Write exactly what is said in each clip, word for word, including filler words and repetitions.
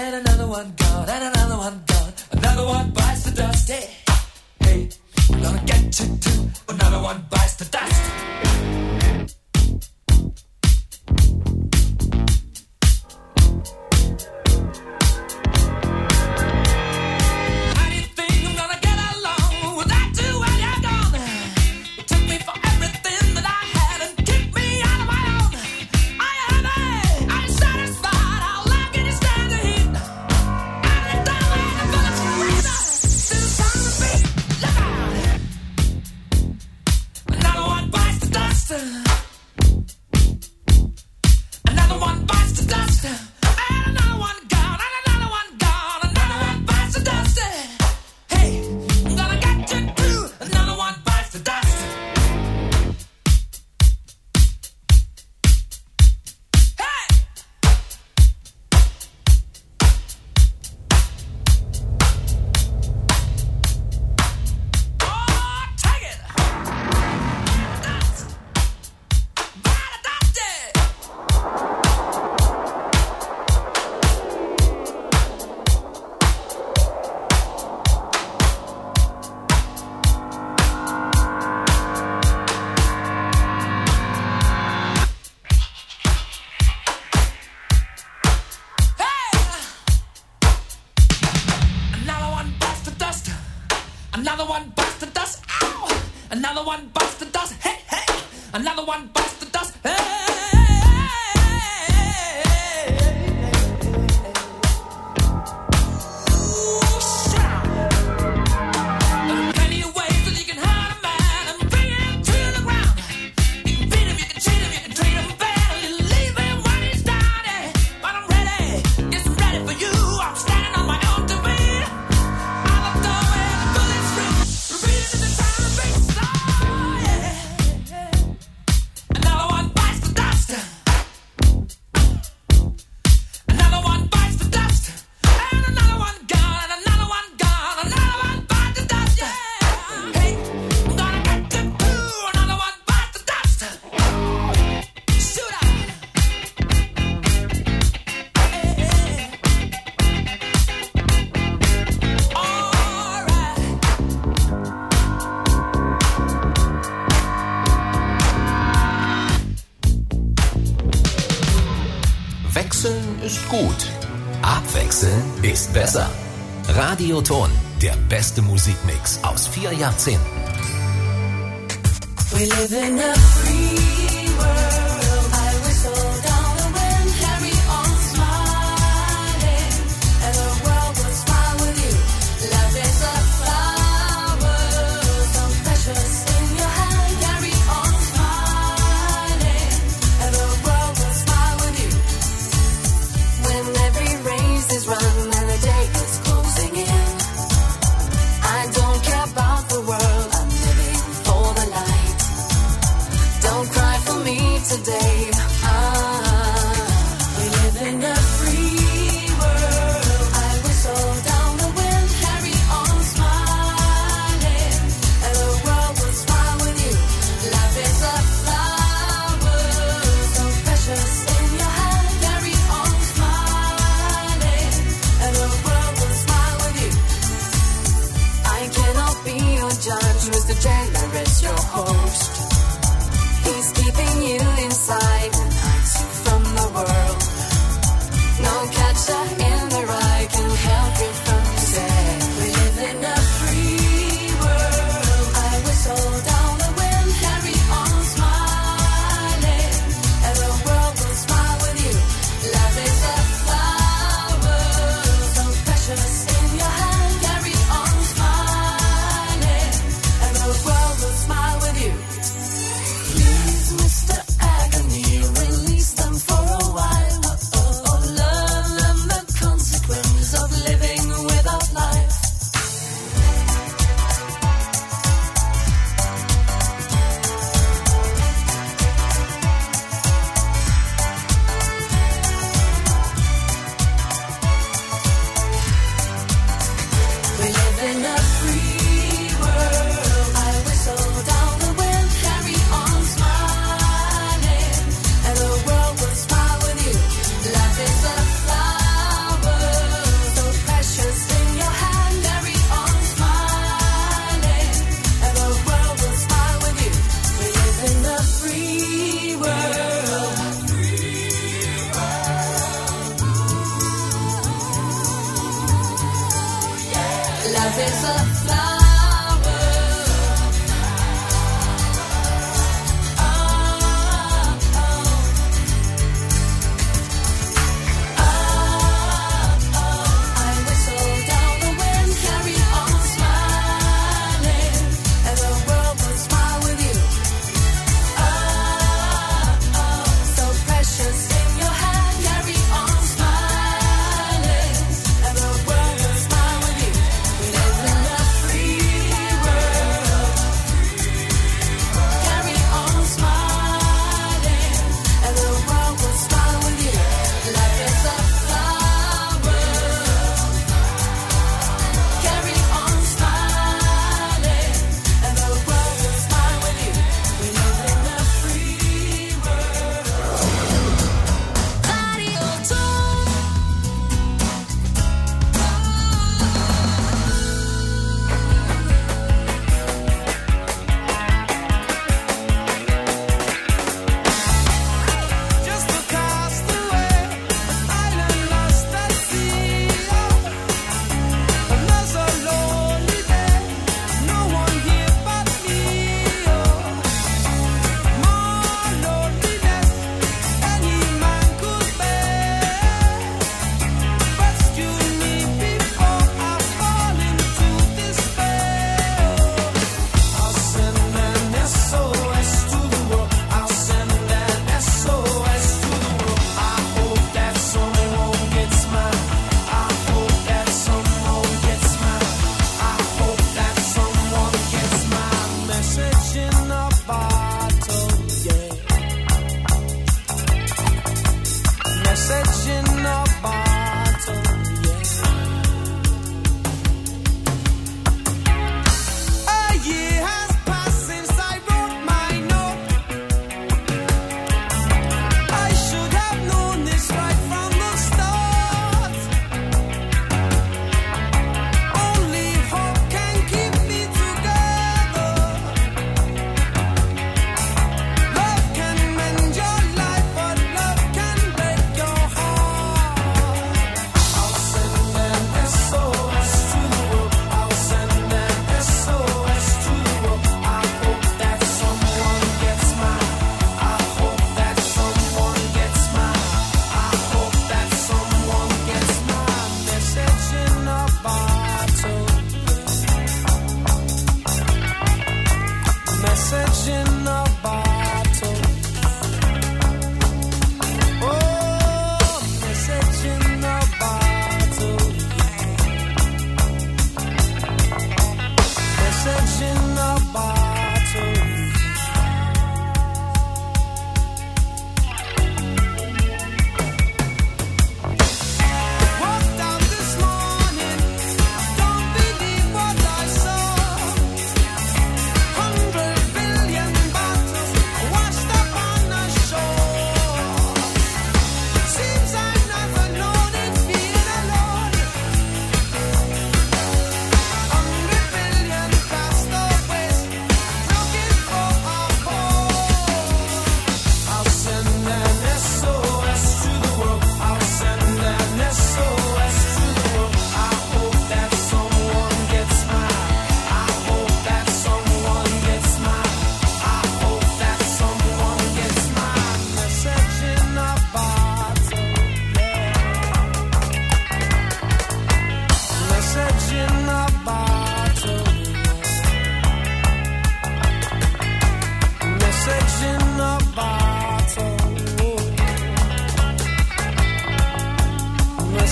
and another one gone, and another one gone. Another one bites the dust. Hey, hey, I'm gonna get you too. Another one bites the dust. Wechseln ist gut. Abwechseln ist besser. Radioton, der beste Musikmix aus vier Jahrzehnten. We live in a free world. I whistle down the wind, carry on smiling, and the world will smile with you. Love is a flower, so precious in your hand. Carry on smiling, and the world will smile with you. When every race is run and the day is closing in, I don't care about the world. I'm living for the light. Don't cry.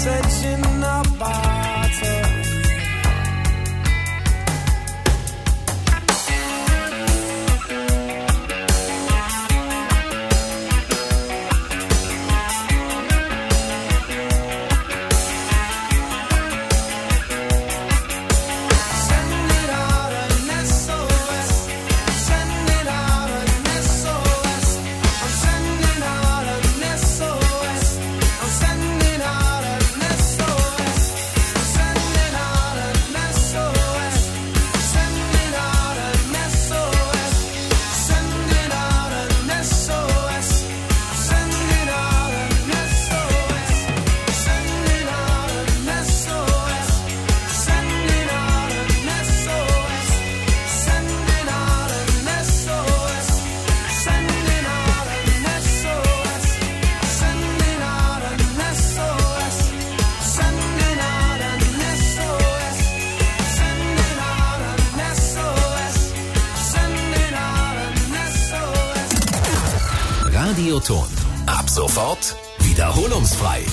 message in a bottle. Radioton. Ab sofort wiederholungsfrei.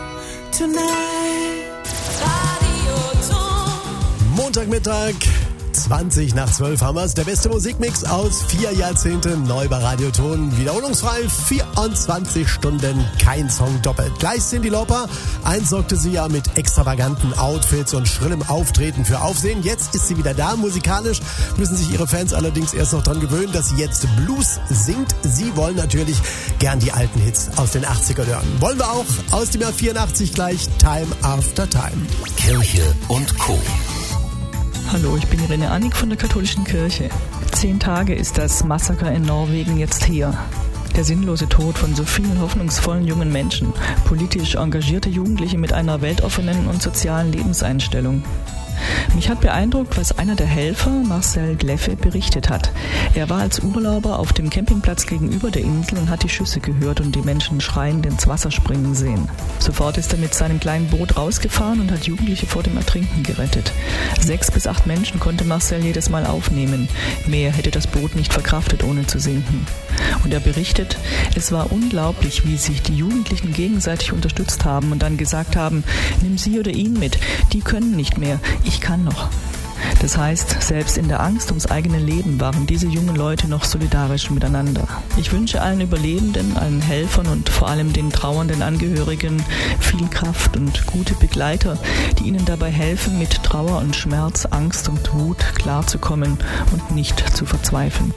Montagmittag, zwanzig nach zwölf haben wir's. Der beste Musikmix aus vier Jahrzehnten, neu bei Radioton. Wiederholungsfrei, vierundzwanzig Stunden, kein Song doppelt. Gleich Cyndi Lauper. Eins sorgte sie ja mit extravaganten Outfits und schrillem Auftreten für Aufsehen. Jetzt ist sie wieder da. Musikalisch müssen sich ihre Fans allerdings erst noch dran gewöhnen, dass sie jetzt Blues singt. Sie wollen natürlich gern die alten Hits aus den achtziger hören. Wollen wir auch aus dem Jahr vierundachtzig gleich Time After Time. Kirche und Co. Hallo, ich bin Irene Annik von der katholischen Kirche. Zehn Tage ist das Massaker in Norwegen jetzt her. Der sinnlose Tod von so vielen hoffnungsvollen jungen Menschen, politisch engagierte Jugendliche mit einer weltoffenen und sozialen Lebenseinstellung. Mich hat beeindruckt, was einer der Helfer, Marcel Gleffe, berichtet hat. Er war als Urlauber auf dem Campingplatz gegenüber der Insel und hat die Schüsse gehört und die Menschen schreiend ins Wasser springen sehen. Sofort ist er mit seinem kleinen Boot rausgefahren und hat Jugendliche vor dem Ertrinken gerettet. Sechs bis acht Menschen konnte Marcel jedes Mal aufnehmen. Mehr hätte das Boot nicht verkraftet, ohne zu sinken. Und er berichtet, es war unglaublich, wie sich die Jugendlichen gegenseitig unterstützt haben und dann gesagt haben, nimm sie oder ihn mit, die können nicht mehr, ich kann noch. Das heißt, selbst in der Angst ums eigene Leben waren diese jungen Leute noch solidarisch miteinander. Ich wünsche allen Überlebenden, allen Helfern und vor allem den trauernden Angehörigen viel Kraft und gute Begleiter, die ihnen dabei helfen, mit Trauer und Schmerz, Angst und Wut klarzukommen und nicht zu verzweifeln.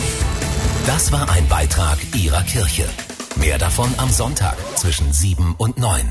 Das war ein Beitrag Ihrer Kirche. Mehr davon am Sonntag zwischen sieben und neun.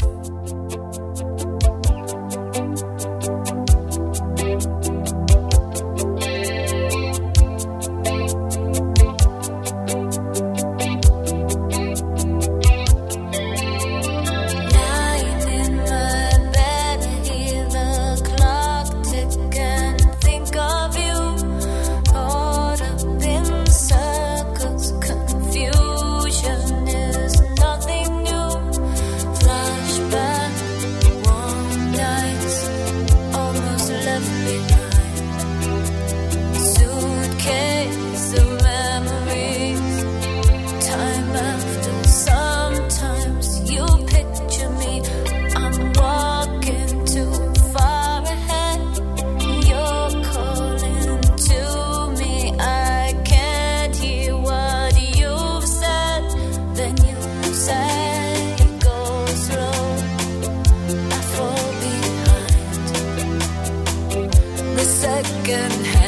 Second